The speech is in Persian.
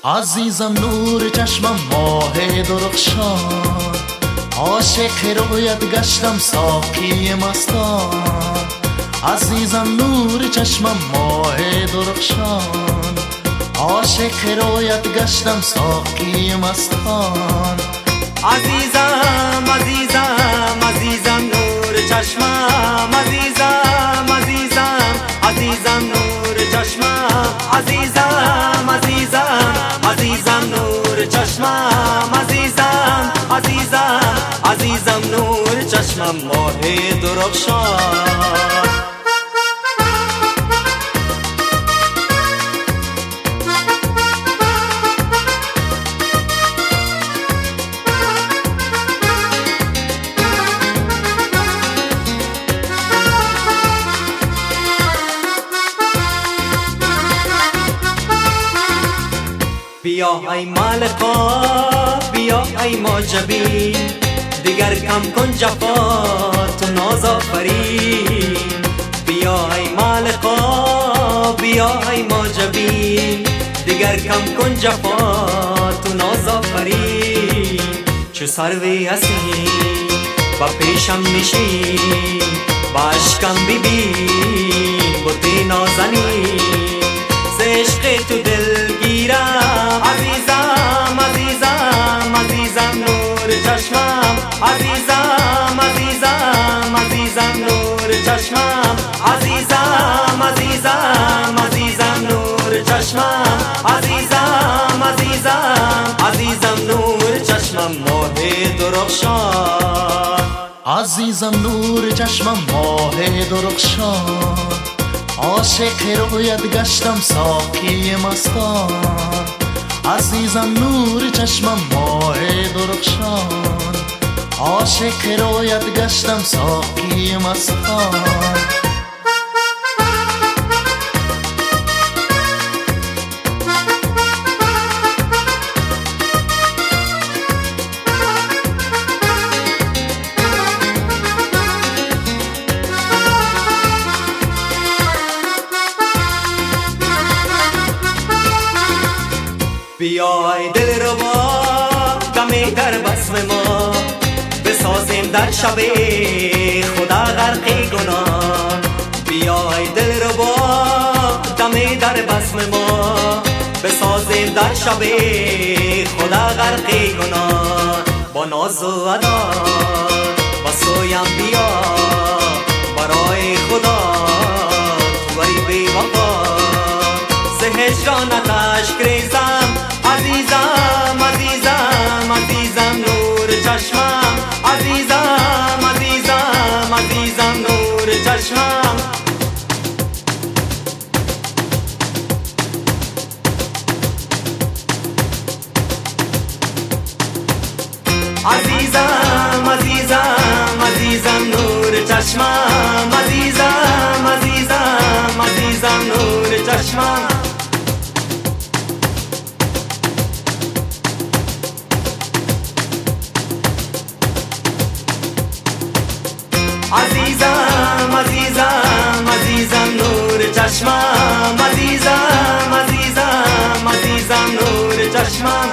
عزیزم نور چشمم ماه درخشان، عاشق رویت گشتم ساقی مستان. عزیزم نور چشمم ماه درخشان، عاشق رویت گشتم ساقی مستان. عزیزم عزیزم عزیزم نور چشمم، عزیزم عزیزم عزیزم نور چشمم، عزیزم عزیزم عزیزم نور چشمم، عزیزم عزیزم عزیزم نور چشمم ماه درخشان. بیا ای مالکا بیا ای معجبی، دیگر کم کن جفات و ناز آفرین. بیا ای مالکا بیا ای معجبی، دیگر کم کن جفات و ناز آفرین. چو سروی هستی با پیشم میشی، با عشقم ببین بوتی نازنی، ز عشق تو دل گیرم. عزیزم عزیزم عزیزم نور چشمم، عزیزم عزیزم عزیزم نور چشمم، عزیزم عزیزم عزیزم نور چشمم، عزیزم عزیزم عزیزم نور چشمم ماه درخشان. عزیزم نور چشمم ماه درخشان، عاشق رویت گشتم ساقی مستان. عزیزم نور چشمم ماه درخشان، عاشق رویت گشتم ساقی مستان. بیای دلربا دمی در بزم ما، بسازیم در شب خدا غرق گناه. بیای دلربا دمی در بزم ما، بسازیم در شب خدا غرق گناه. با ناز و ادا با سویم بیا، برای خدا توی بی وفا، ز هجرانت اشک ریزم. عزیزم عزیزم عزیزم نور چشمم، عزیزم عزیزم عزیزم نور چشمم. عزیزم عزیزم عزیزم نور چشمم، عزیزم عزیزم عزیزم نور چشمم. عزیزم عزیزم عزیزم نور چشمم، عزیزم عزیزم عزیزم نور چشمم.